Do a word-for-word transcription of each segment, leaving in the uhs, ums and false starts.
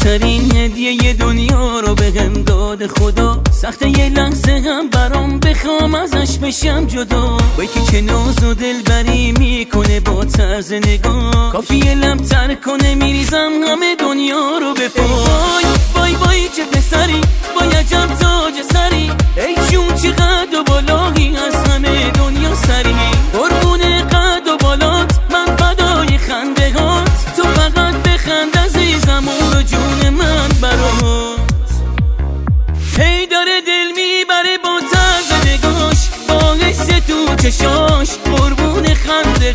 بهترین هدیه دنیا رو بهم داد خدا. سخته یه لحظه هم برام بخوام ازش بشم جدا. با یکی که ناز و دلبری میکنه با طرز نگاه، کافیه لب تر کنه میریزم همه دنیا رو به پا. وای وای وای چه پسری، وای عجب تاج سری، ای جون چه قد و بالایی از همه دنیا سری. قربون قد و بالات من فدای خنده هات، تو فقط بخند عزیزم و جون من برات. هی داره دل میبره با طرز نگاش، با حس تو چشاش، قربون خنده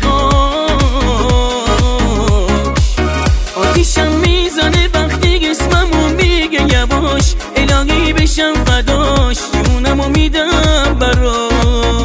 هاش. آتیشم میزنه وقتی اسممو میگه یواش، الهی بشم فداش، جونمو میدم براش.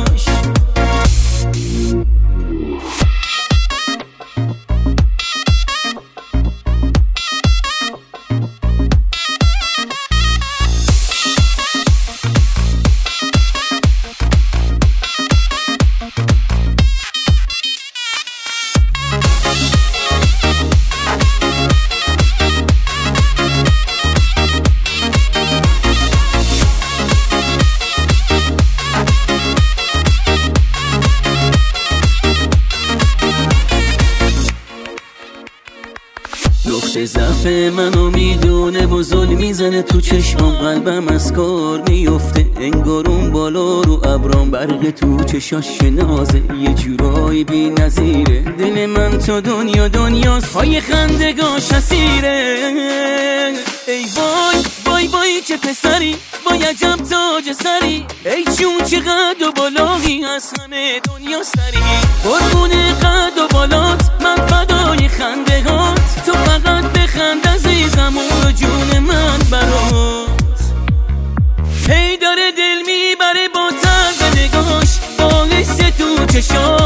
نقطه ضعف منو میدونه و ظلم میزنه تو چشمام، قلبم از کار میفته انگار اون بالا رو ابرام، برق تو چشاش نازه یه جورایی بی نظیره. دل من تو دنیا دنیاست، پای خندگاش اسیره. ای وای وای وای چه پسری، وای عجب تاج سری، ای جون چه قد و بالایی از همه دنیا سری. قربون قد و بالات من فدای خنده هات، تو فقط بخند عزیزم و جون من برات. هی داره دل میبره با طرز نگاش، با حس تو چشاش،